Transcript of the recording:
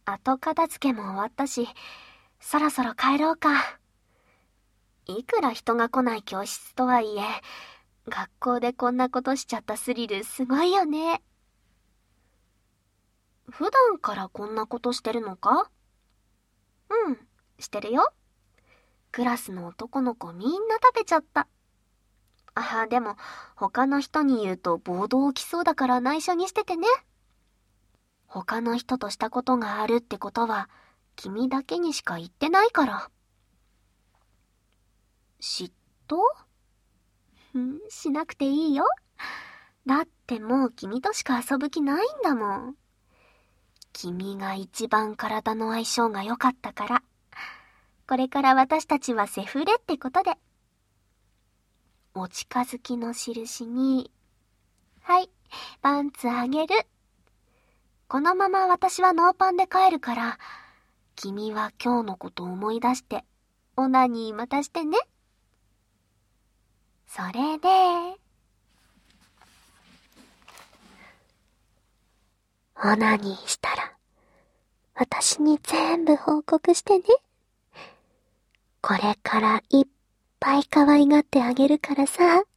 後片付けも終わったし、そろそろ帰ろうか。いくら人が来ない教室とはいえ、学校でこんなことしちゃったスリルすごいよね。普段からこんなことしてるのか？うん、してるよ。クラスの男の子みんな食べちゃった。でも他の人に言うと暴動起きそうだから内緒にしててね。他の人としたことがあるってことは君だけにしか言ってないから。嫉妬？しなくていいよ。だってもう君としか遊ぶ気ないんだもん。君が一番体の相性が良かったから。これから私たちはセフレってことで。お近づきの印に、はい、パンツあげる。このまま私はノーパンで帰るから、君は今日のこと思い出して、オナニーまたしてね。それで、オナニーしたら、私に全部報告してね。これからいっぱい可愛がってあげるからさ。